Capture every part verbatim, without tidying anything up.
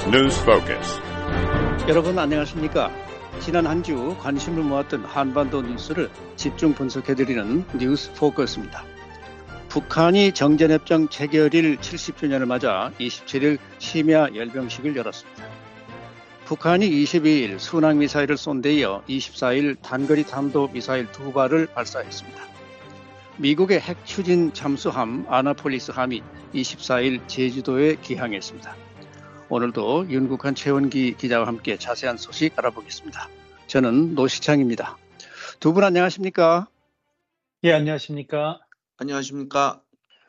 News Focus. 여러분 안녕하십니까? 지난 한 주 관심을 모았던 한반도 뉴스를 집중 분석해드리는 뉴스 포커스입니다. 북한이 정전협정 체결일 칠십 주년을 맞아 이십칠 일 심야 열병식을 열었습니다. 북한이 이십이 일 순항미사일을 쏜 데 이어 이십사 일 단거리 탄도미사일 두 발을 발사했습니다. 미국의 핵 추진 잠수함 아나폴리스함이 이십사 일 제주도에 기항했습니다. 오늘도 윤국한 최원기 기자와 함께 자세한 소식 알아보겠습니다. 저는 노시창입니다. 두 분 안녕하십니까? 예, 안녕하십니까? 안녕하십니까?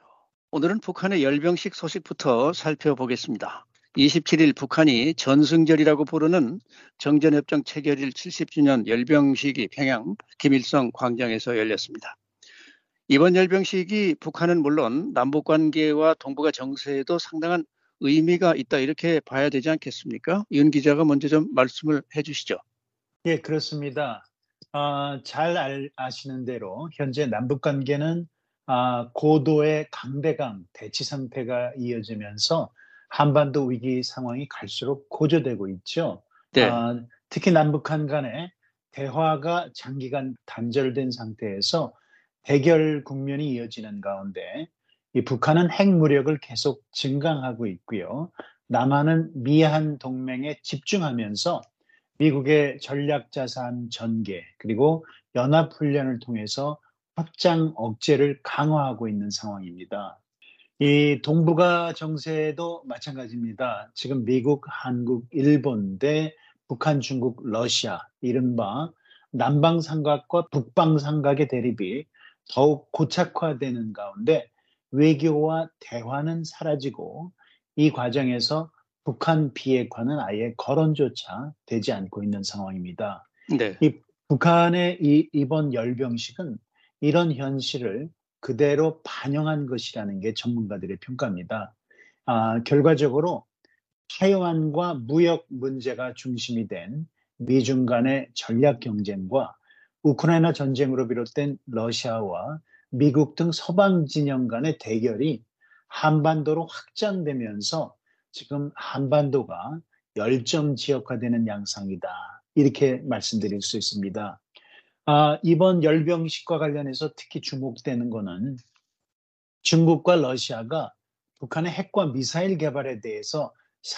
오늘은 북한의 열병식 소식부터 살펴보겠습니다. 이십칠 일 북한이 전승절이라고 부르는 정전협정 체결일 칠십 주년 열병식이 평양 김일성 광장에서 열렸습니다. 이번 열병식이 북한은 물론 남북관계와 동북아 정세에도 상당한 의미가 있다 이렇게 봐야 되지 않겠습니까? 윤 기자가 먼저 좀 말씀을 해주시죠. 예, 그렇습니다. 아, 잘 알, 아시는 대로 현재 남북관계는 아, 고도의 강대강 대치 상태가 이어지면서 한반도 위기 상황이 갈수록 고조되고 있죠. 네. 아, 특히 남북한 간의 대화가 장기간 단절된 상태에서 대결 국면이 이어지는 가운데 이 북한은 핵무력을 계속 증강하고 있고요. 남한은 미한 동맹에 집중하면서 미국의 전략자산 전개 그리고 연합훈련을 통해서 확장 억제를 강화하고 있는 상황입니다. 이 동북아 정세도 마찬가지입니다. 지금 미국, 한국, 일본 대 북한, 중국, 러시아 이른바 남방삼각과 북방삼각의 대립이 더욱 고착화되는 가운데 외교와 대화는 사라지고 이 과정에서 북한 비핵화는 아예 거론조차 되지 않고 있는 상황입니다. 네. 이 북한의 이, 이번 열병식은 이런 현실을 그대로 반영한 것이라는 게 전문가들의 평가입니다. 아, 결과적으로 타이완과 무역 문제가 중심이 된 미중 간의 전략 경쟁과 우크라이나 전쟁으로 비롯된 러시아와 미국 등 서방 진영 간의 대결이 한반도로 확장되면서 지금 한반도가 열정 지역화되는 양상이다. 이렇게 말씀드릴 수 있습니다. 아, 이번 열병식과 관련해서 특히 주목되는 것은 중국과 러시아가 북한의 핵과 미사일 개발에 대해서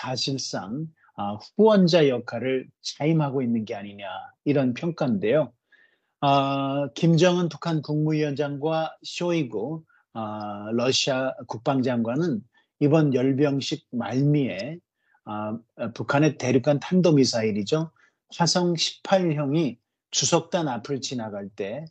사실상 아, 후원자 역할을 차임하고 있는 게 아니냐 이런 평가인데요. 아, 김정은 북한 국무위원장과 쇼이구 아, 러시아 국방장관은 이번 열병식 말미에 아, 북한의 대륙간 탄도미사일이죠. 화성 십팔 형이 주석단 앞을 지나갈 때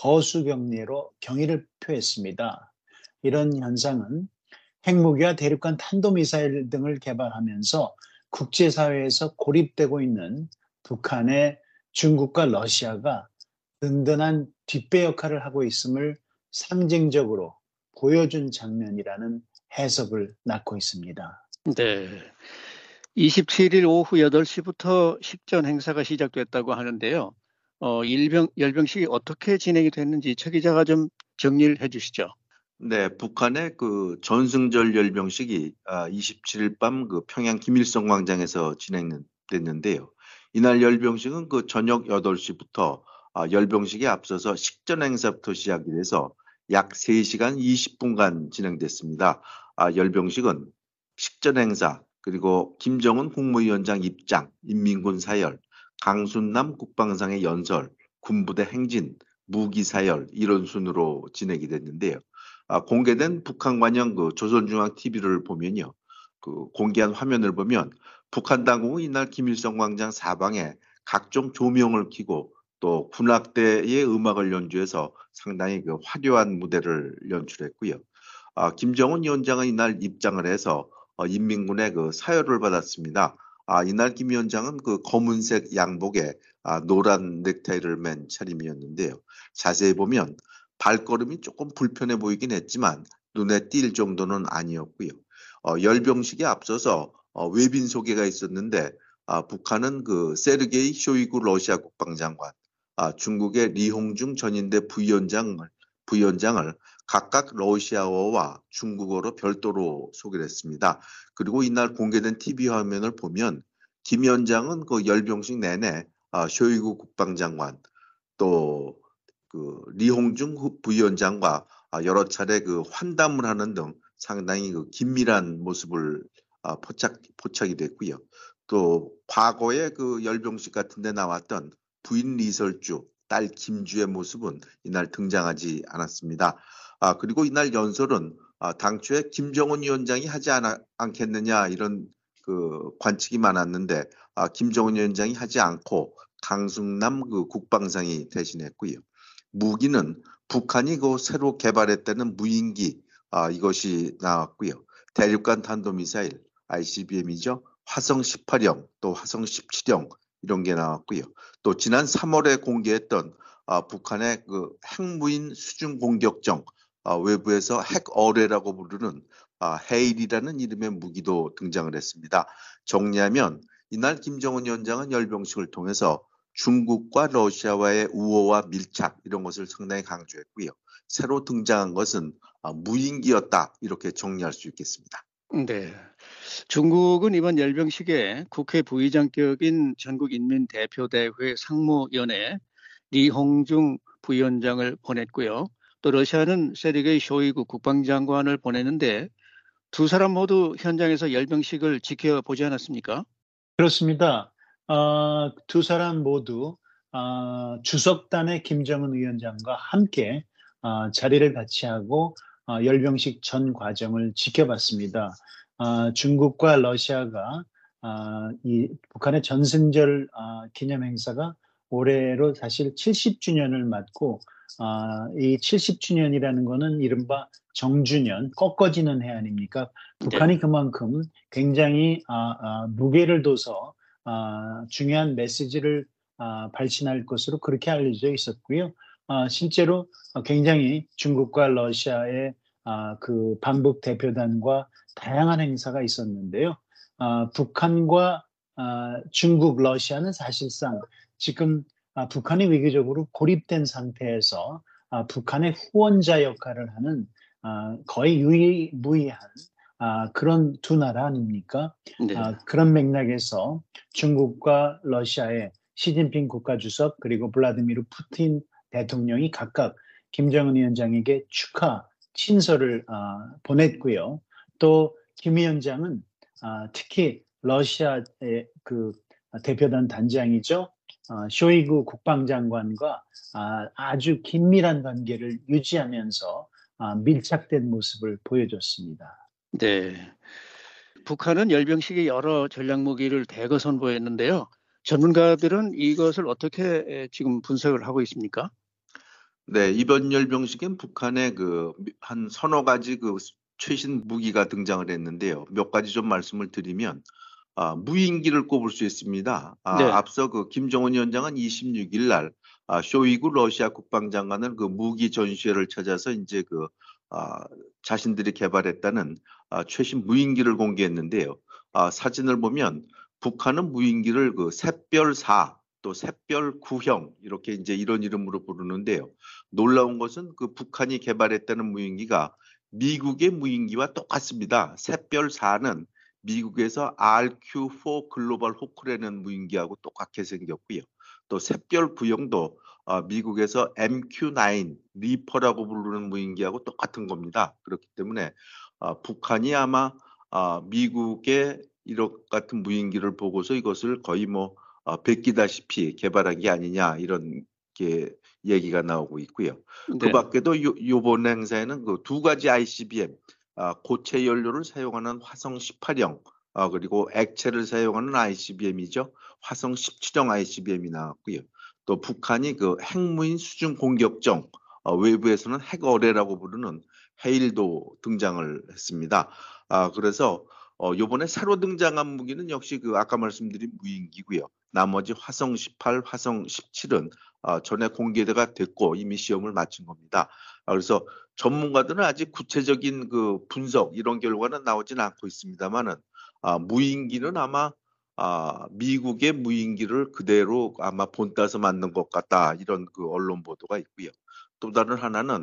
거수경례로 경의를 표했습니다. 이런 현상은 핵무기와 대륙간 탄도미사일 등을 개발하면서 국제사회에서 고립되고 있는 북한의 중국과 러시아가 든든한 뒷배 역할을 하고 있음을 상징적으로 보여준 장면이라는 해석을 낳고 있습니다. 네. 이십칠 일 오후 여덟 시부터 식전 행사가 시작됐다고 하는데요. 어, 일병, 열병식이 어떻게 진행이 됐는지 최 기자가 좀 정리를 해주시죠. 네, 북한의 그 전승절 열병식이 이십칠 일 밤 그 평양 김일성 광장에서 진행됐는데요. 이날 열병식은 그 저녁 여덟 시부터 열병식에 앞서서 식전 행사부터 시작이 돼서 약 세 시간 이십 분간 진행됐습니다. 열병식은 식전 행사 그리고 김정은 국무위원장 입장, 인민군 사열, 강순남 국방상의 연설, 군부대 행진, 무기 사열 이런 순으로 진행이 됐는데요. 아, 공개된 북한 관영 그 조선중앙티비를 보면요, 그 공개한 화면을 보면 북한 당국은 이날 김일성 광장 사방에 각종 조명을 켜고 또 군악대의 음악을 연주해서 상당히 그 화려한 무대를 연출했고요. 아, 김정은 위원장은 이날 입장을 해서 어, 인민군의 그 사열을 받았습니다. 아, 이날 김 위원장은 그 검은색 양복에 아, 노란 넥타이를 맨 차림이었는데요. 자세히 보면 발걸음이 조금 불편해 보이긴 했지만 눈에 띌 정도는 아니었고요. 어, 열병식에 앞서서 어, 외빈 소개가 있었는데 아, 북한은 그 세르게이 쇼이구 러시아 국방장관, 아, 중국의 리홍중 전인대 부위원장을 부위원장을 각각 러시아어와 중국어로 별도로 소개를 했습니다. 그리고 이날 공개된 티비 화면을 보면 김 위원장은 그 열병식 내내 아, 쇼이구 국방장관 또 그 리홍중 후- 부위원장과 아, 여러 차례 그 환담을 하는 등 상당히 그 긴밀한 모습을 아, 포착 포착이 됐고요. 또 과거에 그 열병식 같은 데 나왔던 부인 리설주, 딸 김주의 모습은 이날 등장하지 않았습니다. 아, 그리고 이날 연설은 아, 당초에 김정은 위원장이 하지 않아, 않겠느냐 이런 그 관측이 많았는데 아, 김정은 위원장이 하지 않고 강승남 그 국방상이 대신했고요. 무기는 북한이 그 새로 개발했다는 무인기 아, 이것이 나왔고요. 대륙간 탄도미사일 아이씨비엠이죠. 화성 십팔형 또 화성 십칠형 이런 게 나왔고요. 또 지난 삼월에 공개했던 아, 북한의 그 핵무인 수중 공격정 아, 외부에서 핵어뢰라고 부르는 아, 헤일이라는 이름의 무기도 등장을 했습니다. 정리하면 이날 김정은 위원장은 열병식을 통해서 중국과 러시아와의 우호와 밀착 이런 것을 상당히 강조했고요. 새로 등장한 것은 아, 무인기였다 이렇게 정리할 수 있겠습니다. 네. 중국은 이번 열병식에 국회 부의장격인 전국인민대표대회 상무위원회 리홍중 부위원장을 보냈고요. 또 러시아는 세르게이 쇼이구 국방장관을 보냈는데 두 사람 모두 현장에서 열병식을 지켜보지 않았습니까? 그렇습니다. 어, 두 사람 모두 어, 주석단의 김정은 위원장과 함께 어, 자리를 같이 하고 어, 열병식 전 과정을 지켜봤습니다. 어, 중국과 러시아가 어, 이 북한의 전승절 어, 기념 행사가 올해로 사실 칠십 주년을 맞고 어, 이 칠십 주년이라는 거는 이른바 정주년, 꺾어지는 해 아닙니까? 네. 북한이 그만큼 굉장히 아, 아, 무게를 둬서 아, 중요한 메시지를 아, 발신할 것으로 그렇게 알려져 있었고요. 아, 실제로 굉장히 중국과 러시아의 아, 그 반북 대표단과 다양한 행사가 있었는데요. 아, 북한과 아, 중국, 러시아는 사실상 지금 아, 북한이 위기적으로 고립된 상태에서 아, 북한의 후원자 역할을 하는 아, 거의 유일무이한 아, 그런 두 나라 아닙니까? 네. 아, 그런 맥락에서 중국과 러시아의 시진핑 국가주석 그리고 블라디미르 푸틴 대통령이 각각 김정은 위원장에게 축하 친서를 아, 보냈고요. 또 김 위원장은 아, 특히 러시아의 그 대표단 단장이죠. 아, 쇼이구 국방장관과 아, 아주 긴밀한 관계를 유지하면서 아, 밀착된 모습을 보여줬습니다. 네. 북한은 열병식에 여러 전략 무기를 대거 선보였는데요. 전문가들은 이것을 어떻게 지금 분석을 하고 있습니까? 네, 이번 열병식엔 북한의 그 한 서너 가지 그 최신 무기가 등장을 했는데요. 몇 가지 좀 말씀을 드리면 아, 무인기를 꼽을 수 있습니다. 아, 네. 앞서 그 김정은 위원장은 이십육일 날 아, 쇼이구 러시아 국방장관을 그 무기 전시회를 찾아서 이제 그 아, 자신들이 개발했다는 아, 최신 무인기를 공개했는데요. 아, 사진을 보면 북한은 무인기를 그 샛별사 또 샛별구형 이렇게 이제 이런 이름으로 부르는데요. 놀라운 것은 그 북한이 개발했다는 무인기가 미국의 무인기와 똑같습니다. 샛별사는 미국에서 알큐포 글로벌 호크라는 무인기하고 똑같게 생겼고요. 또 샛별 구형도 어, 미국에서 엠큐나인 리퍼라고 부르는 무인기하고 똑같은 겁니다. 그렇기 때문에 어, 북한이 아마 어, 미국의 이런 같은 무인기를 보고서 이것을 거의 뭐 어, 베끼다시피 개발한 게 아니냐 이런 게 얘기가 나오고 있고요. 그 네. 밖에도 요, 요번 행사에는 그 두 가지 아이씨비엠 아, 고체 연료를 사용하는 화성 십팔형 아, 그리고 액체를 사용하는 아이씨비엠이죠. 화성 십칠형 아이씨비엠이 나왔고요. 또 북한이 그 핵무인 수중 공격정 어, 외부에서는 핵어뢰라고 부르는 헤일도 등장을 했습니다. 아, 그래서 어, 이번에 새로 등장한 무기는 역시 그 아까 말씀드린 무인기고요. 나머지 화성 십팔, 화성 십칠은 어, 전에 공개가 됐고 이미 시험을 마친 겁니다. 아, 그래서 전문가들은 아직 구체적인 그 분석 이런 결과는 나오진 않고 있습니다만은 아, 무인기는 아마 아, 미국의 무인기를 그대로 아마 본따서 만든 것 같다 이런 그 언론 보도가 있고요. 또 다른 하나는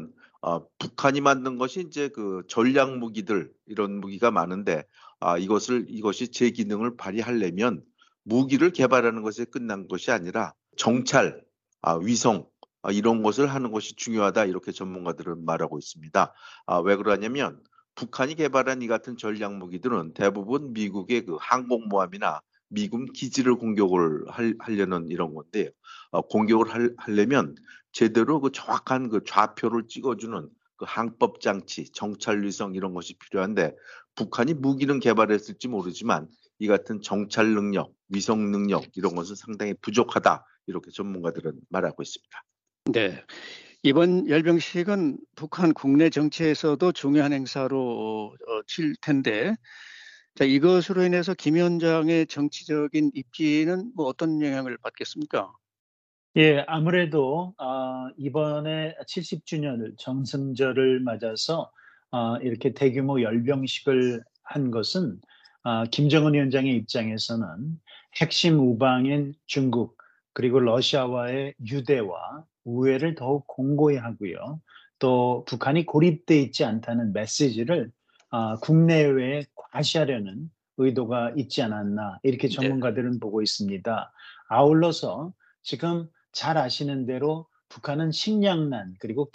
어, 북한이 만든 것이 이제 그 전략 무기들 이런 무기가 많은데 아, 이것을 이것이 제 기능을 발휘하려면 무기를 개발하는 것에 끝난 것이 아니라 정찰, 아, 위성 아, 이런 것을 하는 것이 중요하다 이렇게 전문가들은 말하고 있습니다. 아, 왜 그러냐면 북한이 개발한 이 같은 전략 무기들은 대부분 미국의 그 항공모함이나 미군 기지를 공격을 할, 하려는 이런 건데 어, 공격을 할, 하려면 제대로 그 정확한 그 좌표를 찍어주는 그 항법 장치, 정찰 위성 이런 것이 필요한데 북한이 무기는 개발했을지 모르지만 이 같은 정찰 능력, 위성 능력 이런 것은 상당히 부족하다 이렇게 전문가들은 말하고 있습니다. 네. 이번 열병식은 북한 국내 정치에서도 중요한 행사로 어, 칠 텐데, 자, 이것으로 인해서 김 위원장의 정치적인 입지는 뭐 어떤 영향을 받겠습니까? 예, 아무래도 어, 이번에 칠십 주년을 정승절을 맞아서 어, 이렇게 대규모 열병식을 한 것은 어, 김정은 위원장의 입장에서는 핵심 우방인 중국 그리고 러시아와의 유대와 우애를 더욱 공고히 하고요. 또 북한이 고립돼 있지 않다는 메시지를 어, 국내외에 과시하려는 의도가 있지 않았나 이렇게 네. 전문가들은 보고 있습니다. 아울러서 지금 잘 아시는 대로 북한은 식량난 그리고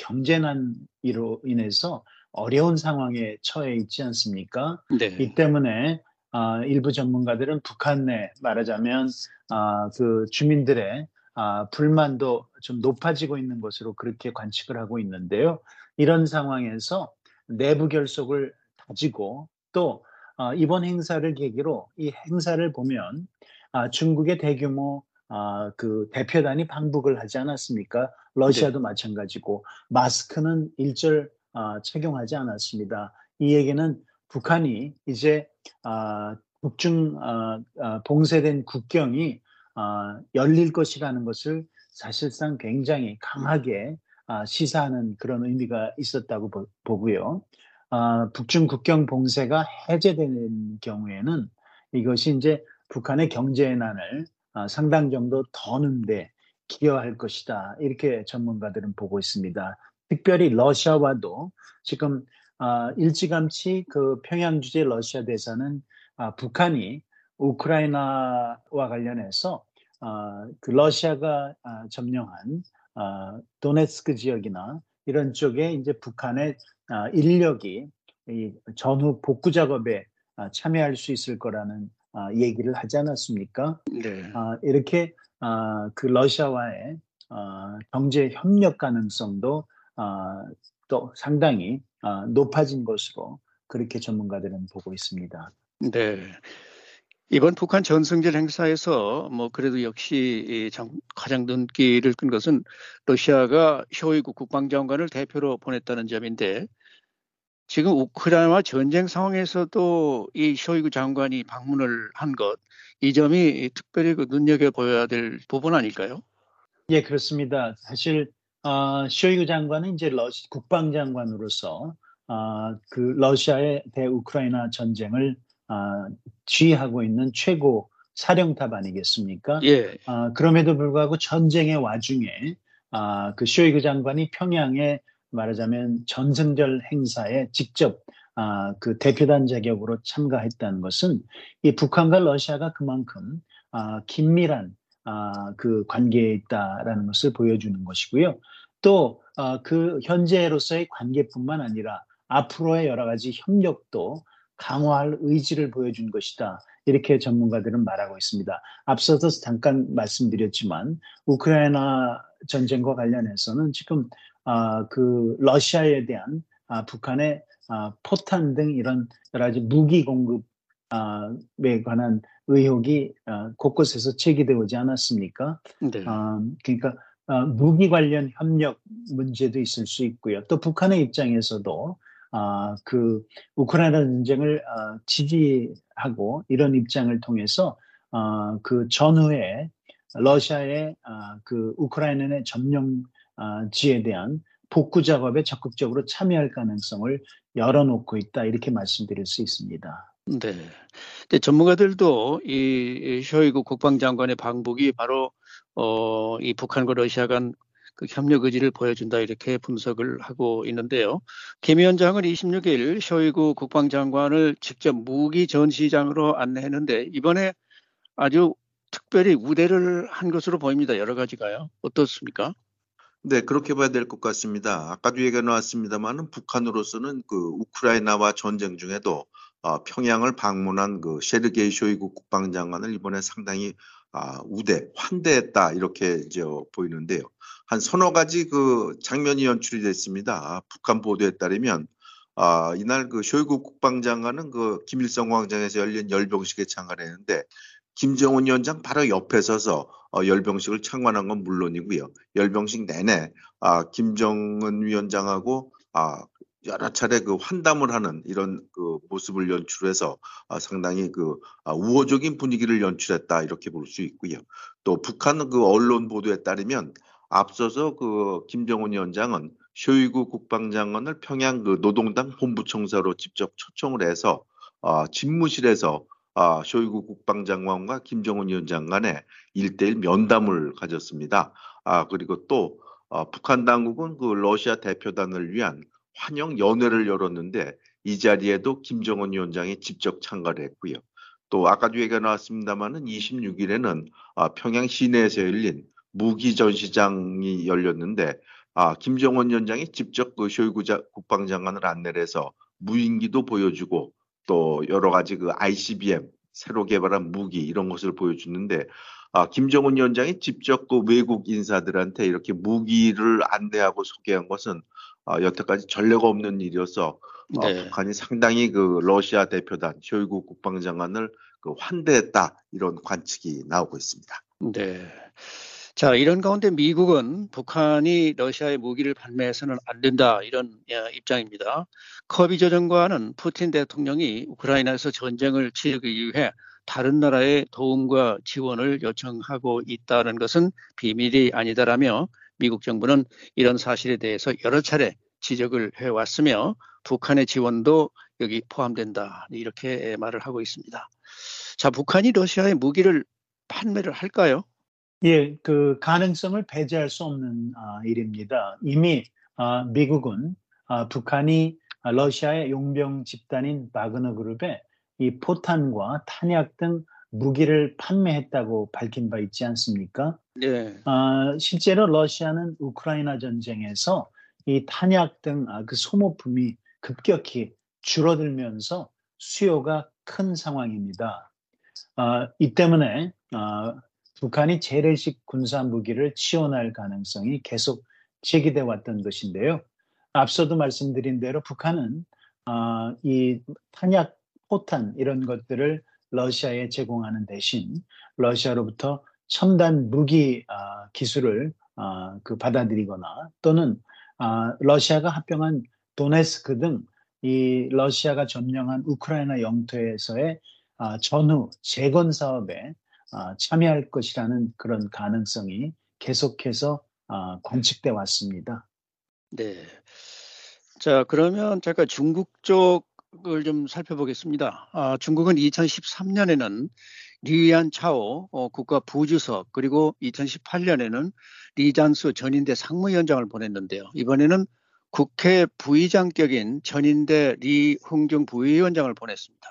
경제난으로 인해서 어려운 상황에 처해 있지 않습니까? 이 네. 때문에 아, 일부 전문가들은 북한 내 말하자면 아, 그 주민들의 아, 불만도 좀 높아지고 있는 것으로 그렇게 관측을 하고 있는데요. 이런 상황에서 내부 결속을 다지고 또 아, 이번 행사를 계기로 이 행사를 보면 아, 중국의 대규모 아, 그 대표단이 방북을 하지 않았습니까? 네. 러시아도 마찬가지고 마스크는 일절 아, 착용하지 않았습니다. 이 얘기는 북한이 이제 아, 북중 아, 아, 봉쇄된 국경이 아, 열릴 것이라는 것을 사실상 굉장히 강하게 아, 시사하는 그런 의미가 있었다고 보, 보고요. 아, 북중 국경 봉쇄가 해제되는 경우에는 이것이 이제 북한의 경제난을 아, 상당 정도 더는데 기여할 것이다. 이렇게 전문가들은 보고 있습니다. 특별히 러시아와도 지금 아, 일찌감치 그 평양 주재 러시아 대사는 아, 북한이 우크라이나와 관련해서 아, 그 러시아가 아, 점령한 아, 도네츠크 지역이나 이런 쪽에 이제 북한의 아, 인력이 이 전후 복구 작업에 아, 참여할 수 있을 거라는 아, 얘기를 하지 않았습니까? 네. 아, 이렇게 아, 그 러시아와의 아, 경제 협력 가능성도 아, 또 상당히 아, 높아진 것으로 그렇게 전문가들은 보고 있습니다. 네. 이번 북한 전승절 행사에서 뭐 그래도 역시 이 장- 가장 눈길을 끈 것은 러시아가 쇼이구 국방장관을 대표로 보냈다는 점인데, 지금 우크라이나 전쟁 상황에서도 이 쇼이구 장관이 방문을 한 것, 이 점이 특별히 그 눈여겨보아야 될 부분 아닐까요? 예, 그렇습니다. 사실 어, 쇼이구 장관은 이제 러시, 국방장관으로서 어, 그 러시아의 대우크라이나 전쟁을 어, 지휘하고 있는 최고 사령탑 아니겠습니까? 예. 어, 그럼에도 불구하고 전쟁의 와중에 아, 그 쇼이구 장관이 평양에 말하자면 전승절 행사에 직접 아, 그 대표단 자격으로 참가했다는 것은 이 북한과 러시아가 그만큼 아, 긴밀한 아, 그 관계에 있다라는 것을 보여주는 것이고요. 또, 어, 그 현재로서의 관계뿐만 아니라 앞으로의 여러 가지 협력도 강화할 의지를 보여준 것이다. 이렇게 전문가들은 말하고 있습니다. 앞서서 잠깐 말씀드렸지만, 우크라이나 전쟁과 관련해서는 지금, 아, 그, 러시아에 대한 아, 북한의 아, 포탄 등 이런 여러 가지 무기 공급에 관한 의혹이 어, 곳곳에서 제기되지 않았습니까? 네. 어, 그러니까 어, 무기 관련 협력 문제도 있을 수 있고요. 또 북한의 입장에서도 아, 그 우크라이나 전쟁을 어, 지지하고 이런 입장을 통해서 어, 그 전후에 러시아의 아, 그 우크라이나의 점령지에 대한 복구 작업에 적극적으로 참여할 가능성을 열어놓고 있다 이렇게 말씀드릴 수 있습니다. 네. 근데 전문가들도 이 쇼이구 국방장관의 방북이 바로 어, 이 북한과 러시아 간 그 협력 의지를 보여준다 이렇게 분석을 하고 있는데요. 김 위원장은 이십육 일 쇼이구 국방장관을 직접 무기 전시장으로 안내했는데 이번에 아주 특별히 우대를 한 것으로 보입니다. 여러 가지가요. 어떻습니까? 네, 그렇게 봐야 될 것 같습니다. 아까도 얘기가 나왔습니다만은 북한으로서는 그 우크라이나와 전쟁 중에도 어, 평양을 방문한 그 세르게이 쇼이구 국방장관을 이번에 상당히 아, 우대, 환대했다 이렇게 이제 보이는데요. 한 서너 가지 그 장면이 연출이 됐습니다. 북한 보도에 따르면 아, 이날 그 쇼이구 국방장관은 그 김일성 광장에서 열린 열병식에 참가했는데 김정은 위원장 바로 옆에 서서 어, 열병식을 참관한 건 물론이고요. 열병식 내내 아, 김정은 위원장하고 아, 여러 차례 그 환담을 하는 이런 그 모습을 연출해서 아, 상당히 그 아, 우호적인 분위기를 연출했다 이렇게 볼 수 있고요. 또 북한 그 언론 보도에 따르면 앞서서 그 김정은 위원장은 쇼이구 국방장관을 평양 그 노동당 본부청사로 직접 초청을 해서 어, 집무실에서 아, 쇼이구 국방장관과 김정은 위원장 간에 일대일 면담을 가졌습니다. 아, 그리고 또 어, 북한 당국은 그 러시아 대표단을 위한 환영 연회를 열었는데 이 자리에도 김정은 위원장이 직접 참가를 했고요. 또 아까도 얘기가 나왔습니다마는 이십육 일에는 아, 평양 시내에서 열린 무기 전시장이 열렸는데 아, 김정은 위원장이 직접 그 쇼이구 자- 국방장관을 안내를 해서 무인기도 보여주고 또 여러 가지 그 아이씨비엠 새로 개발한 무기 이런 것을 보여주는데 아, 김정은 위원장이 직접 그 외국 인사들한테 이렇게 무기를 안내하고 소개한 것은 아, 여태까지 전례가 없는 일이어서 어, 네. 북한이 상당히 그 러시아 대표단 쇼이구 국방장관을 그 환대했다 이런 관측이 나오고 있습니다. 네. 자, 이런 가운데 미국은 북한이 러시아에 무기를 판매해서는 안 된다 이런 예, 입장입니다. 커비 조정관은 푸틴 대통령이 우크라이나에서 전쟁을 치르기 위해 다른 나라의 도움과 지원을 요청하고 있다는 것은 비밀이 아니다라며 미국 정부는 이런 사실에 대해서 여러 차례 지적을 해왔으며 북한의 지원도 여기 포함된다 이렇게 말을 하고 있습니다. 자, 북한이 러시아에 무기를 판매를 할까요? 예, 그 가능성을 배제할 수 없는 아, 일입니다. 이미 아, 미국은 아, 북한이 아, 러시아의 용병 집단인 바그너 그룹에 이 포탄과 탄약 등 무기를 판매했다고 밝힌 바 있지 않습니까? 네. 아, 실제로 러시아는 우크라이나 전쟁에서 이 탄약 등 아, 그 소모품이 급격히 줄어들면서 수요가 큰 상황입니다. 아, 이 때문에 아, 북한이 재래식 군사 무기를 지원할 가능성이 계속 제기돼 왔던 것인데요. 앞서도 말씀드린 대로 북한은 아, 이 탄약, 포탄 이런 것들을 러시아에 제공하는 대신 러시아로부터 첨단 무기 아, 기술을 아, 그 받아들이거나 또는 아, 러시아가 합병한 도네스크 등 이 러시아가 점령한 우크라이나 영토에서의 아, 전후 재건 사업에 아, 참여할 것이라는 그런 가능성이 계속해서 아, 관측돼 왔습니다. 네. 자, 그러면 잠깐 중국 쪽을 좀 살펴보겠습니다. 아, 중국은 이천십삼 년에는 리위안 차오 어, 국가 부주석 그리고 이천십팔 년에는 리잔수 전인대 상무위원장을 보냈는데요. 이번에는 국회 부의장격인 전인대 리흥중 부위원장을 보냈습니다.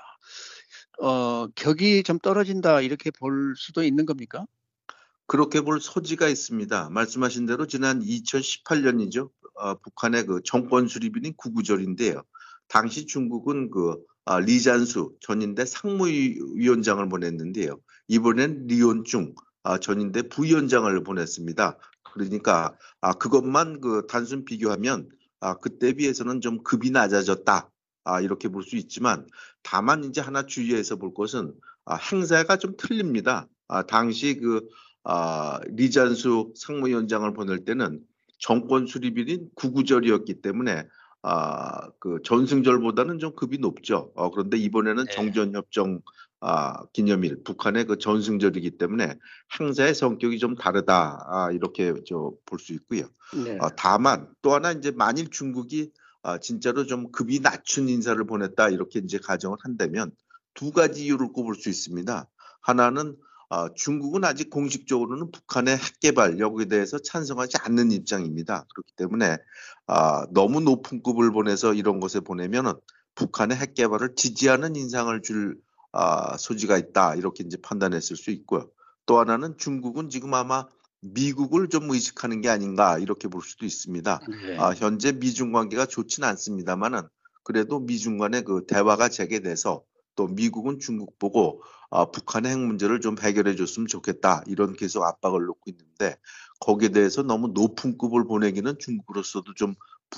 어, 격이 좀 떨어진다 이렇게 볼 수도 있는 겁니까? 그렇게 볼 소지가 있습니다. 말씀하신 대로 지난 이천십팔 년이죠. 어, 북한의 그 정권 수립일인 구구절인데요. 당시 중국은 그 아, 리잔수 전인대 상무위원장을 보냈는데요. 이번엔 리온중 아, 전인대 부위원장을 보냈습니다. 그러니까 아, 그것만 그 단순 비교하면 아, 그때 비해서는 좀 급이 낮아졌다. 아, 이렇게 볼 수 있지만 다만 이제 하나 주의해서 볼 것은 아, 행사가 좀 틀립니다. 아, 당시 그 아, 리잔수 상무위원장을 보낼 때는 정권 수립일인 구구절이었기 때문에 아, 그 전승절보다는 좀 급이 높죠. 어, 그런데 이번에는 네. 정전협정 아, 기념일, 북한의 그 전승절이기 때문에 행사의 성격이 좀 다르다. 아, 이렇게 저 볼 수 있고요. 네. 어, 다만 또 하나 이제 만일 중국이 아, 진짜로 좀 급이 낮춘 인사를 보냈다 이렇게 이제 가정을 한다면 두 가지 이유를 꼽을 수 있습니다. 하나는 어, 중국은 아직 공식적으로는 북한의 핵 개발 여기에 대해서 찬성하지 않는 입장입니다. 그렇기 때문에 아, 너무 높은 급을 보내서 이런 것에 보내면은 북한의 핵 개발을 지지하는 인상을 줄 아, 소지가 있다 이렇게 이제 판단했을 수 있고요. 또 하나는 중국은 지금 아마 미국을 좀 의식하는 게 아닌가 이렇게 볼 수도 있습니다. 네. 아, 현재 미중 관계가 좋지는 않습니다만은 그래도 미중 간의 그 대화가 재개돼서 또 미국은 중국 보고 아, 북한의 핵 문제를 좀 해결해 줬으면 좋겠다 이런 계속 압박을 놓고 있는데 거기에 대해서 너무 높은 급을 보내기는 중국으로서도 좀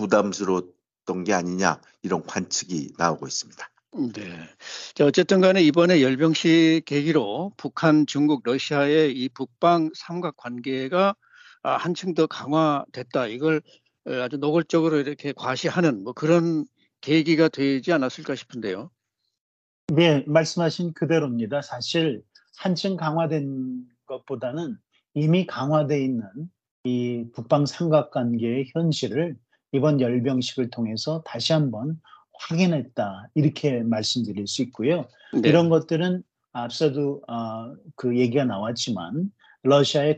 부담스러웠던 게 아니냐 이런 관측이 나오고 있습니다. 네. 자, 어쨌든 간에 이번에 열병식 계기로 북한, 중국, 러시아의 이 북방 삼각 관계가 아, 한층 더 강화됐다. 이걸 어, 아주 노골적으로 이렇게 과시하는 뭐 그런 계기가 되지 않았을까 싶은데요. 네, 말씀하신 그대로입니다. 사실 한층 강화된 것보다는 이미 강화돼 있는 이 북방 삼각관계의 현실을 이번 열병식을 통해서 다시 한번 확인했다. 이렇게 말씀드릴 수 있고요. 네. 이런 것들은 앞서도 어, 그 얘기가 나왔지만 러시아의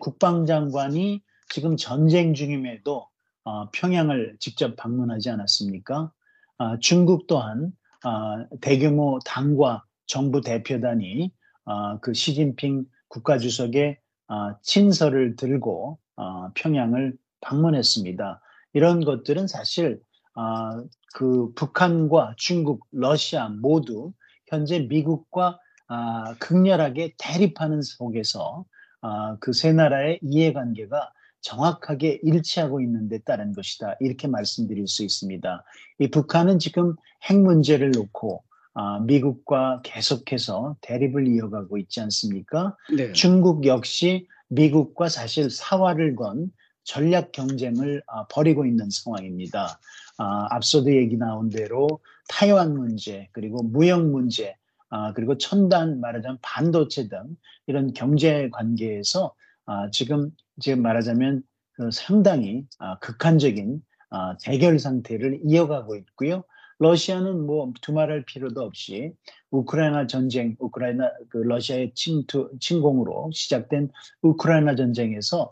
국방장관이 지금 전쟁 중임에도 어, 평양을 직접 방문하지 않았습니까? 아, 중국 또한 아, 대규모 당과 정부 대표단이 아, 그 시진핑 국가주석의 아, 친서를 들고 아, 평양을 방문했습니다. 이런 것들은 사실 아, 그 북한과 중국, 러시아 모두 현재 미국과 아, 극렬하게 대립하는 속에서 아, 그 세 나라의 이해관계가 정확하게 일치하고 있는 데 따른 것이다. 이렇게 말씀드릴 수 있습니다. 이 북한은 지금 핵 문제를 놓고 아, 미국과 계속해서 대립을 이어가고 있지 않습니까? 네. 중국 역시 미국과 사실 사활을 건 전략 경쟁을 아, 벌이고 있는 상황입니다. 아, 앞서도 얘기 나온 대로 타이완 문제, 그리고 무역 문제, 아, 그리고 첨단 말하자면 반도체 등 이런 경제 관계에서 아, 지금 지금 말하자면 그 상당히 아, 극한적인 아, 대결 상태를 이어가고 있고요. 러시아는 뭐 두말할 필요도 없이 우크라이나 전쟁, 우크라이나 그 러시아의 침투, 침공으로 시작된 우크라이나 전쟁에서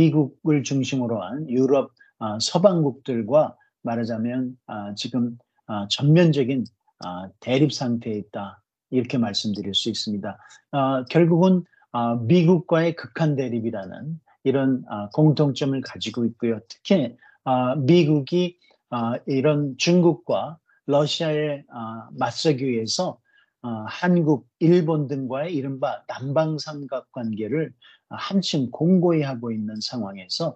미국을 중심으로 한 유럽 아, 서방국들과 말하자면 아, 지금 아, 전면적인 아, 대립 상태에 있다. 이렇게 말씀드릴 수 있습니다. 아, 결국은 아, 미국과의 극한 대립이라는 이런 아, 공통점을 가지고 있고요. 특히 아, 미국이 아, 이런 중국과 러시아에 아, 맞서기 위해서 아, 한국, 일본 등과의 이른바 남방삼각관계를 아, 한층 공고히 하고 있는 상황에서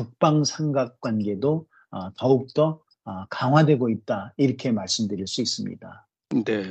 북방삼각관계도 아, 더욱더 아, 강화되고 있다. 이렇게 말씀드릴 수 있습니다. 네.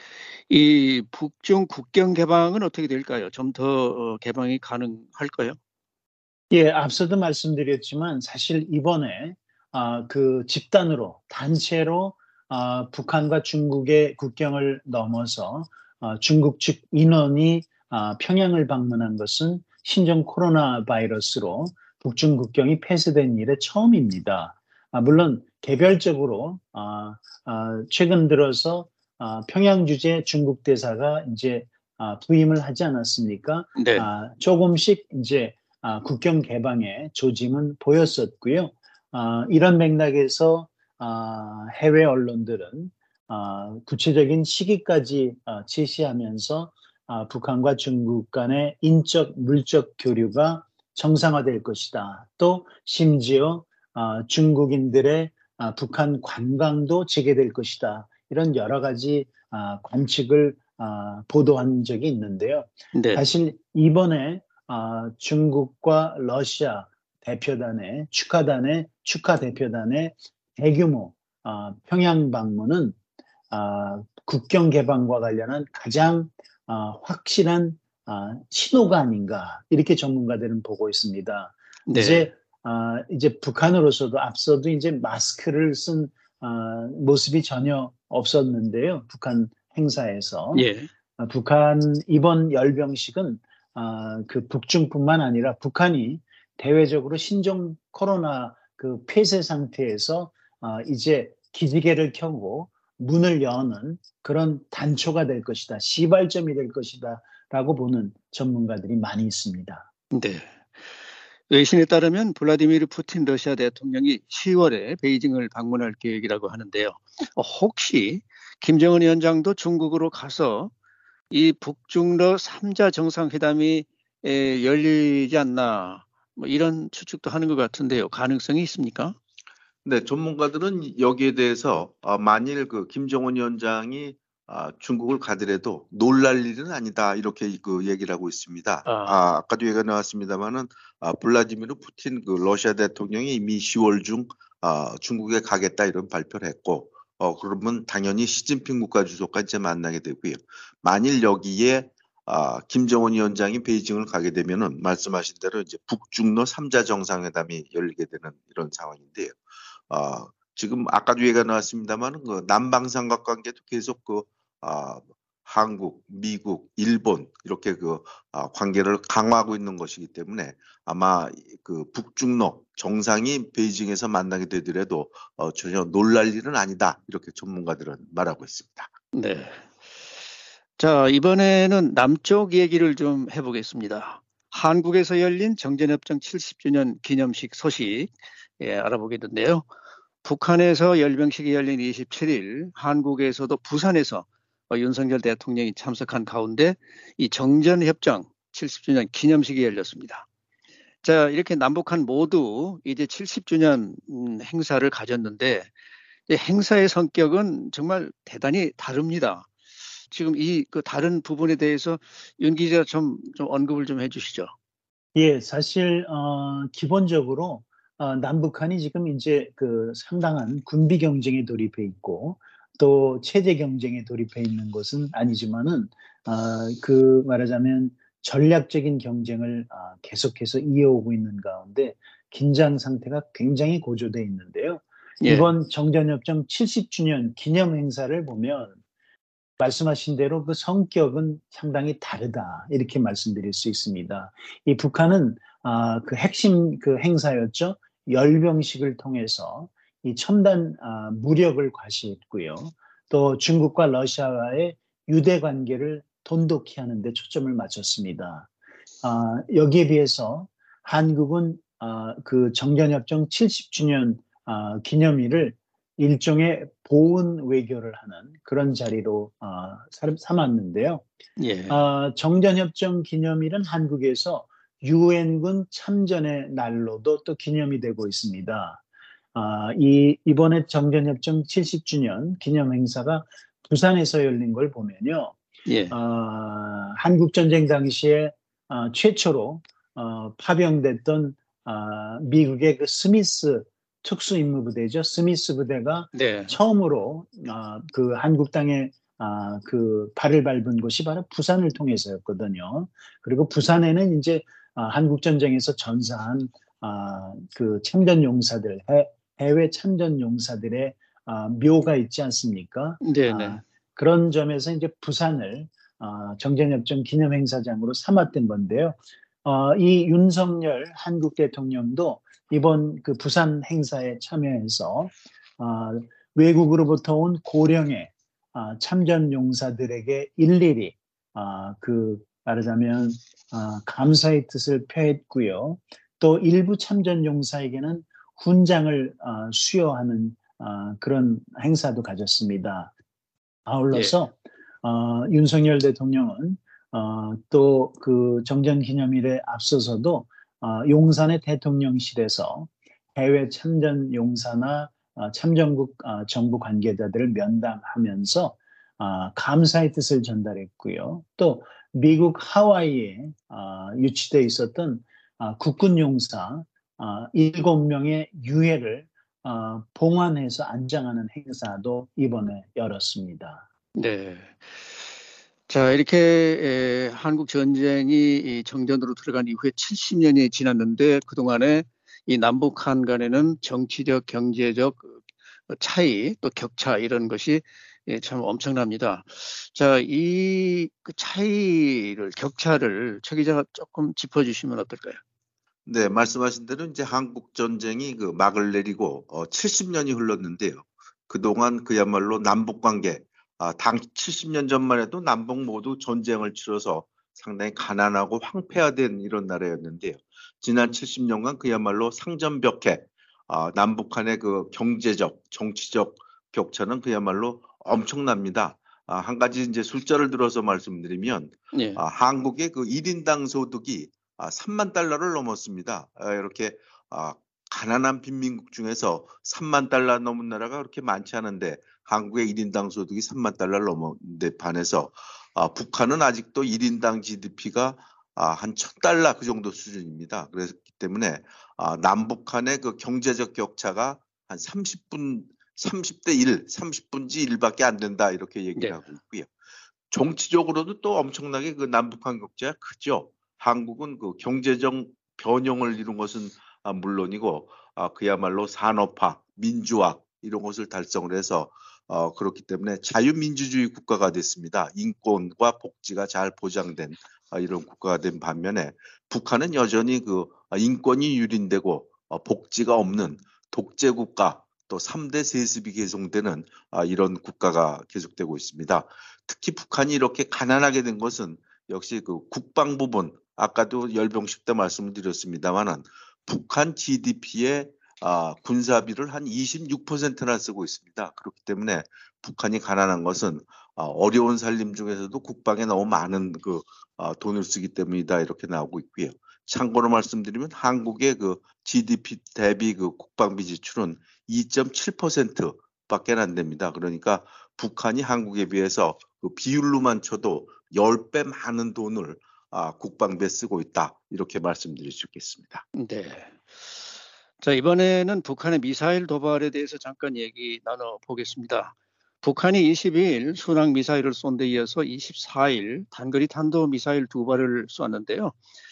이 북중 국경 개방은 어떻게 될까요? 좀 더 개방이 가능할까요? 예, 앞서도 말씀드렸지만 사실 이번에 아, 그 집단으로 단체로 아, 북한과 중국의 국경을 넘어서 아, 중국 측 인원이 아, 평양을 방문한 것은 신종 코로나 바이러스로 북중 국경이 폐쇄된 이래 처음입니다. 아, 물론 개별적으로 아, 아, 최근 들어서 아, 평양 주재 중국 대사가 이제 아, 부임을 하지 않았습니까? 네. 아, 조금씩 이제 아, 국경 개방의 조짐은 보였었고요. 아, 이런 맥락에서 아, 해외 언론들은 아, 구체적인 시기까지 아, 제시하면서 아, 북한과 중국 간의 인적, 물적 교류가 정상화될 것이다. 또 심지어 아, 중국인들의 아, 북한 관광도 재개될 것이다. 이런 여러 가지 아, 관측을 아, 보도한 적이 있는데요. 네. 사실 이번에 아, 중국과 러시아 대표단의 축하단의 축하 대표단의 대규모 아, 평양 방문은 아, 국경 개방과 관련한 가장 아, 확실한 아, 신호가 아닌가 이렇게 전문가들은 보고 있습니다. 네. 이제 아, 이제 북한으로서도 앞서도 이제 마스크를 쓴 아, 모습이 전혀 없었는데요. 북한 행사에서 예. 아, 북한 이번 열병식은 아, 그 북중뿐만 아니라 북한이 대외적으로 신종 코로나 그 폐쇄 상태에서 아, 이제 기지개를 켜고 문을 여는 그런 단초가 될 것이다. 시발점이 될 것이다. 것이다라고 보는 전문가들이 많이 있습니다. 네. 외신에 따르면 블라디미르 푸틴 러시아 대통령이 시월에 베이징을 방문할 계획이라고 하는데요. 어, 혹시 김정은 위원장도 중국으로 가서 이 북중러 삼 자 정상회담이 에, 열리지 않나 뭐 이런 추측도 하는 것 같은데요. 가능성이 있습니까? 네, 전문가들은 여기에 대해서 아, 만일 그 김정은 위원장이 아, 중국을 가더라도 놀랄 일은 아니다 이렇게 그 얘기를 하고 있습니다. 아, 아, 아까도 얘기가 나왔습니다만은 아, 블라디미르 푸틴 그 러시아 대통령이 이미 시월 중 아, 중국에 가겠다 이런 발표를 했고, 어 그러면 당연히 시진핑 국가주석과 이제 만나게 되고요. 만일 여기에 아, 김정은 위원장이 베이징을 가게 되면은 말씀하신 대로 이제 북중러 삼 자 정상회담이 열리게 되는 이런 상황인데요. 아, 지금 아까도 얘기가 나왔습니다만 그 남방 삼각관계도 계속 그 아, 한국, 미국, 일본 이렇게 그 아, 관계를 강화하고 있는 것이기 때문에 아마 그 북중러 정상이 베이징에서 만나게 되더라도 어, 전혀 놀랄 일은 아니다 이렇게 전문가들은 말하고 있습니다. 네. 자, 이번에는 남쪽 얘기를 좀 해보겠습니다. 한국에서 열린 정전협정 칠십 주년 기념식 소식 예, 알아보겠는데요. 북한에서 열병식이 열린 이십칠 일, 한국에서도 부산에서 어, 윤석열 대통령이 참석한 가운데 이 정전협정 칠십 주년 기념식이 열렸습니다. 자, 이렇게 남북한 모두 이제 칠십 주년 음, 행사를 가졌는데 이 행사의 성격은 정말 대단히 다릅니다. 지금 이 그 다른 부분에 대해서 윤 기자 좀, 좀 언급을 좀 해주시죠. 예, 사실 어, 기본적으로 어, 남북한이 지금 이제 그 상당한 군비 경쟁에 돌입해 있고 또 체제 경쟁에 돌입해 있는 것은 아니지만은 어, 그 말하자면 전략적인 경쟁을 어, 계속해서 이어오고 있는 가운데 긴장 상태가 굉장히 고조돼 있는데요. 예, 이번 정전협정 칠십 주년 기념 행사를 보면 말씀하신 대로 그 성격은 상당히 다르다 이렇게 말씀드릴 수 있습니다. 이 북한은 아, 그 핵심 그 행사였죠. 열병식을 통해서 이 첨단 아, 무력을 과시했고요. 또 중국과 러시아와의 유대 관계를 돈독히 하는 데 초점을 맞췄습니다. 아, 여기에 비해서 한국은 아, 그 정전협정 칠십 주년 아, 기념일을 일종의 보훈 외교를 하는 그런 자리로 아, 삼- 삼았는데요. 예, 아, 정전협정 기념일은 한국에서 유엔군 참전의 날로도 또 기념이 되고 있습니다. 아, 이, 이번에 정전협정 칠십 주년 기념 행사가 부산에서 열린 걸 보면요. 예, 아, 한국전쟁 당시에 아, 최초로 어, 파병됐던 아, 미국의 그 스미스 특수임무부대죠. 스미스 부대가 네, 처음으로 아, 그 한국 땅에 아, 그 발을 밟은 곳이 바로 부산을 통해서였거든요. 그리고 부산에는 이제 아, 한국전쟁에서 전사한 아, 그 참전 용사들, 해, 해외 참전 용사들의 아, 묘가 있지 않습니까? 네, 네, 아, 그런 점에서 이제 부산을 어, 정전협정 기념행사장으로 삼았던 건데요. 어, 이 윤석열 한국 대통령도 이번 그 부산 행사에 참여해서 어, 외국으로부터 온 고령의 어, 참전 용사들에게 일일이 어, 그 말하자면 어, 감사의 뜻을 표했고요. 또 일부 참전 용사에게는 훈장을 어, 수여하는 어, 그런 행사도 가졌습니다. 예, 아울러서 어, 윤석열 대통령은 어, 또 그 정전기념일에 앞서서도 어, 용산의 대통령실에서 해외 참전 용사나 어, 참전국 어, 정부 관계자들을 면담하면서 어, 감사의 뜻을 전달했고요. 또 미국 하와이에 어, 유치되어 있었던 어, 국군 용사 어, 일곱 명의 유해를 어, 봉환해서 안장하는 행사도 이번에 열었습니다. 네. 자, 이렇게 에, 한국 전쟁이 이 정전으로 들어간 이후에 칠십 년이 지났는데 그동안에 이 남북한 간에는 정치적, 경제적 어, 차이, 또 격차 이런 것이 예, 참 엄청납니다. 자, 이 그 차이를, 격차를 최 기자가 조금 짚어주시면 어떨까요? 네, 말씀하신 대로 이제 한국 전쟁이 그 막을 내리고 어, 칠십 년이 흘렀는데요. 그동안 그야말로 남북 관계, 아, 당 칠십 년 전만 해도 남북 모두 전쟁을 치러서 상당히 가난하고 황폐화된 이런 나라였는데요. 지난 칠십 년간 그야말로 상전벽해, 아, 남북한의 그 경제적, 정치적 격차는 그야말로 엄청납니다. 아, 한 가지 이제 숫자를 들어서 말씀드리면, 예. 아, 한국의 그 일 인당 소득이 아, 삼만 달러를 넘었습니다. 아, 이렇게 아, 가난한 빈민국 중에서 삼만 달러 넘은 나라가 그렇게 많지 않은데 한국의 일 인당 소득이 삼만 달러를 넘었는데 반해서 아, 북한은 아직도 일 인당 지디피가 아, 한 천 달러 그 정도 수준입니다. 그렇기 때문에 아, 남북한의 그 경제적 격차가 한 삼십 분, 삼십 대 일, 삼십 분지 일밖에 안 된다 이렇게 얘기를 네. 하고 있고요. 정치적으로도 또 엄청나게 그 남북한 격차가 크죠. 한국은 그 경제적 변형을 이룬 것은 아, 물론이고 아, 그야말로 산업화, 민주화 이런 것을 달성을 해서 어, 그렇기 때문에 자유민주주의 국가가 됐습니다. 인권과 복지가 잘 보장된 아, 이런 국가가 된 반면에 북한은 여전히 그 아, 인권이 유린되고 어, 복지가 없는 독재 국가 또 삼 대 세습이 계속되는 아, 이런 국가가 계속되고 있습니다. 특히 북한이 이렇게 가난하게 된 것은 역시 그 국방 부분, 아까도 열병식 때 말씀을 드렸습니다만은 북한 지디피의 아, 군사비를 한 이십육 퍼센트나 쓰고 있습니다. 그렇기 때문에 북한이 가난한 것은 아, 어려운 살림 중에서도 국방에 너무 많은 그 아, 돈을 쓰기 때문이다 이렇게 나오고 있고요. 참고로 말씀드리면 한국의 그 지디피 대비 그 국방비 지출은 이 점 칠 퍼센트밖에 안 됩니다. 그러니까 북한이 한국에 비해서 그 비율로만 쳐도 십 배 많은 돈을 아, 국방비에 쓰고 있다. 이렇게 말씀드릴 수 있겠습니다. 네. 자, 이번에는 북한의 미사일 도발에 대해서 잠깐 얘기 나눠보겠습니다. 북한이 이십이 일 순항 미사일을 쏜 데 이어서 이십사 일 단거리 탄도 미사일 두 발을 쏘았는데요.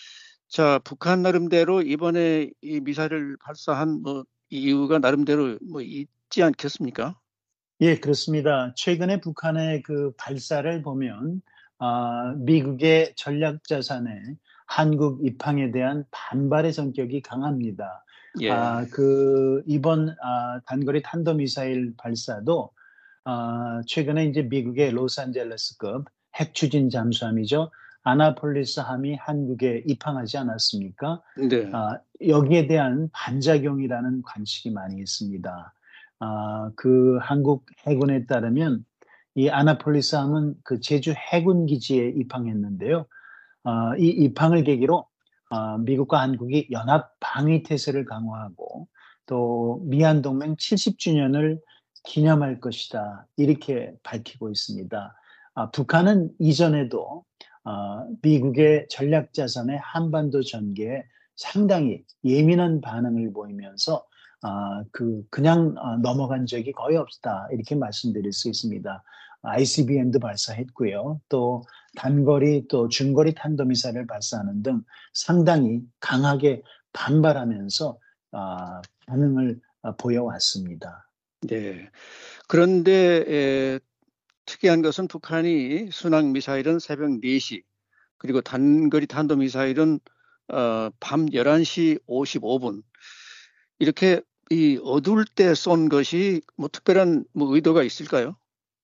자, 북한 나름대로 이번에 이 미사일을 발사한 뭐 이유가 나름대로 뭐 있지 않겠습니까? 예, 그렇습니다. 최근에 북한의 그 발사를 보면 아, 미국의 전략 자산에 한국 입항에 대한 반발의 성격이 강합니다. 예. 아, 그 이번 아, 단거리 탄도미사일 발사도 아, 최근에 이제 미국의 로스앤젤레스급 핵 추진 잠수함이죠. 아나폴리스 함이 한국에 입항하지 않았습니까? 네. 아, 여기에 대한 반작용이라는 관측이 많이 있습니다. 아, 그 한국 해군에 따르면 이 아나폴리스함은 그 제주 해군 기지에 입항했는데요. 아, 이 입항을 계기로 아, 미국과 한국이 연합 방위 태세를 강화하고 또 미한 동맹 칠십 주년을 기념할 것이다. 이렇게 밝히고 있습니다. 아, 북한은 이전에도 아, 미국의 전략 자산의 한반도 전개에 상당히 예민한 반응을 보이면서 아, 그 그냥 아, 넘어간 적이 거의 없다. 이렇게 말씀드릴 수 있습니다. 아이씨비엠도 발사했고요. 또 단거리 또 중거리 탄도미사일을 발사하는 등 상당히 강하게 반발하면서 아, 반응을 아, 보여왔습니다. 네. 그런데 에, 특이한 것은 북한이 순항 미사일은 새벽 네 시 그리고 단거리 탄도 미사일은 어, 밤 열한 시 오십오 분 이렇게 이 어두울 때 쏜 것이 뭐 특별한 뭐 의도가 있을까요?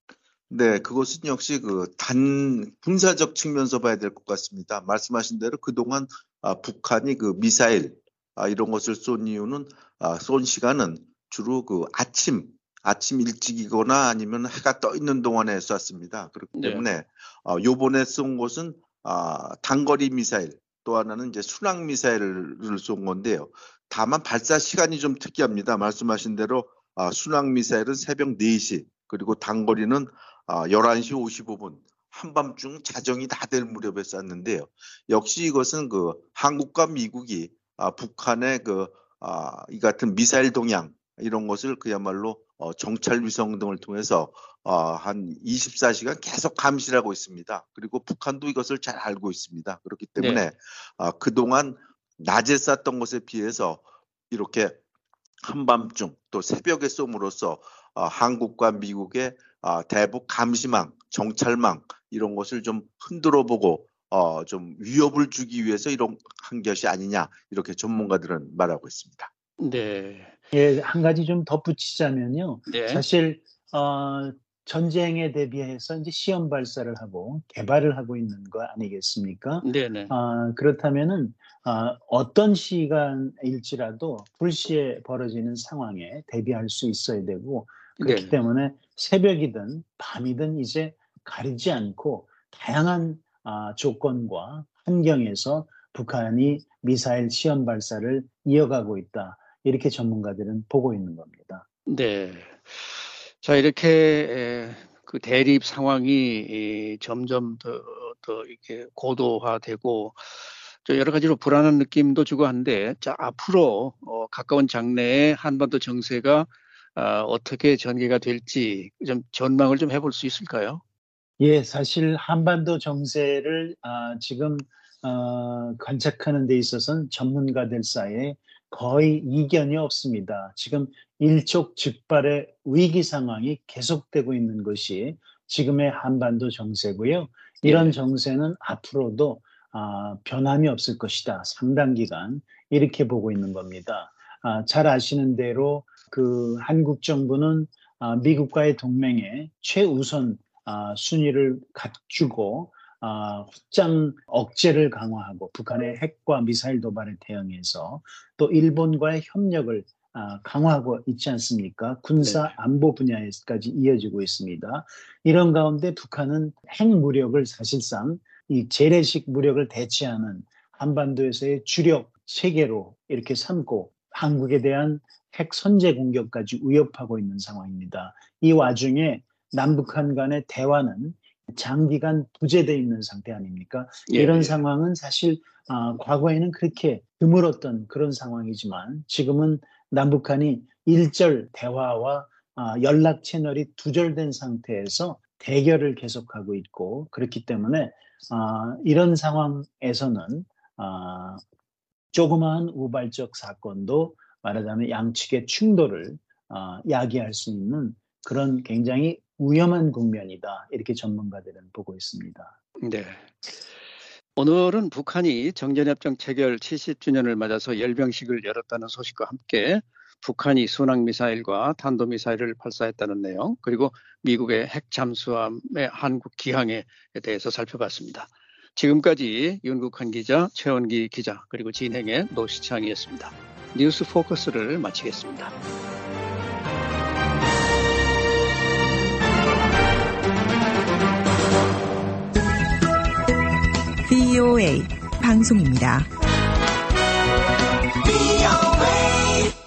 네, 그것은 역시 그 단 군사적 측면에서 봐야 될 것 같습니다. 말씀하신 대로 그동안 아, 북한이 그 미사일 아, 이런 것을 쏜 이유는 아, 쏜 시간은 주로 그 아침 아침 일찍이거나 아니면 해가 떠 있는 동안에 쐈습니다. 그렇기 네. 때문에 아, 요번에 쏜 것은 아, 단거리 미사일 또 하나는 이제 순항 미사일을 쏜 건데요. 다만 발사 시간이 좀 특이합니다. 말씀하신 대로 아, 순항 미사일은 새벽 네 시 그리고 단거리는 아, 열한 시 오십오 분 한밤중 자정이 다 될 무렵에 쐈는데요. 역시 이것은 그 한국과 미국이 아, 북한의 그 아, 이 같은 미사일 동향 이런 것을 그야말로 어, 정찰 위성 등을 통해서 어, 한 이십사 시간 계속 감시를 하고 있습니다. 그리고 북한도 이것을 잘 알고 있습니다. 그렇기 때문에 네. 아, 그동안 낮에 쐈던 것에 비해서 이렇게 한밤중 또 새벽에 쏘므로써 어, 한국과 미국의 어, 대북 감시망, 정찰망 이런 것을 좀 흔들어 보고 어, 좀 위협을 주기 위해서 이런 한 것이 아니냐 이렇게 전문가들은 말하고 있습니다. 네. 예, 한 가지 좀 덧붙이자면요. 네. 사실 어, 전쟁에 대비해서 이제 시험 발사를 하고 개발을 하고 있는 거 아니겠습니까? 네네. 아, 그렇다면은 아, 어떤 시간일지라도 불시에 벌어지는 상황에 대비할 수 있어야 되고 그렇기 네네. 때문에 새벽이든 밤이든 이제 가리지 않고 다양한 아, 조건과 환경에서 북한이 미사일 시험 발사를 이어가고 있다. 이렇게 전문가들은 보고 있는 겁니다. 네. 자, 이렇게 에, 그 대립 상황이 이, 점점 더, 더 이렇게 고도화되고 또 여러 가지로 불안한 느낌도 주고 한데, 자, 앞으로 어, 가까운 장래에 한반도 정세가 어, 어떻게 전개가 될지 좀 전망을 좀 해볼 수 있을까요? 예, 사실 한반도 정세를 아, 지금 어, 관측하는 데 있어서는 전문가들 사이에 거의 이견이 없습니다. 지금 일촉즉발의 위기 상황이 계속되고 있는 것이 지금의 한반도 정세고요. 이런 예, 정세는 앞으로도 아, 변함이 없을 것이다. 상당 기간 이렇게 보고 있는 겁니다. 아, 잘 아시는 대로 그 한국 정부는 아, 미국과의 동맹에 최우선 아, 순위를 갖추고 아, 확장 억제를 강화하고 북한의 핵과 미사일 도발에 대응해서 또 일본과의 협력을 아, 강화하고 있지 않습니까? 군사 네네. 안보 분야에까지 이어지고 있습니다. 이런 가운데 북한은 핵 무력을 사실상 이 재래식 무력을 대체하는 한반도에서의 주력 체계로 이렇게 삼고 한국에 대한 핵 선제 공격까지 위협하고 있는 상황입니다. 이 와중에 남북한 간의 대화는 장기간 부재되어 있는 상태 아닙니까? 예, 이런 예. 상황은 사실 아, 과거에는 그렇게 드물었던 그런 상황이지만 지금은 남북한이 일절 대화와 아, 연락 채널이 두절된 상태에서 대결을 계속하고 있고 그렇기 때문에 아, 이런 상황에서는 아, 조그마한 우발적 사건도 말하자면 양측의 충돌을 아, 야기할 수 있는 그런 굉장히 위험한 국면이다. 이렇게 전문가들은 보고 있습니다. 네. 오늘은 북한이 정전협정 체결 칠십 주년을 맞아서 열병식을 열었다는 소식과 함께 북한이 순항미사일과 탄도미사일을 발사했다는 내용, 그리고 미국의 핵 잠수함의 한국 기항에 대해서 살펴봤습니다. 지금까지 윤국한 기자, 최원기 기자, 그리고 진행의 노시창이었습니다. 뉴스 포커스를 마치겠습니다. 브이오에이 방송입니다.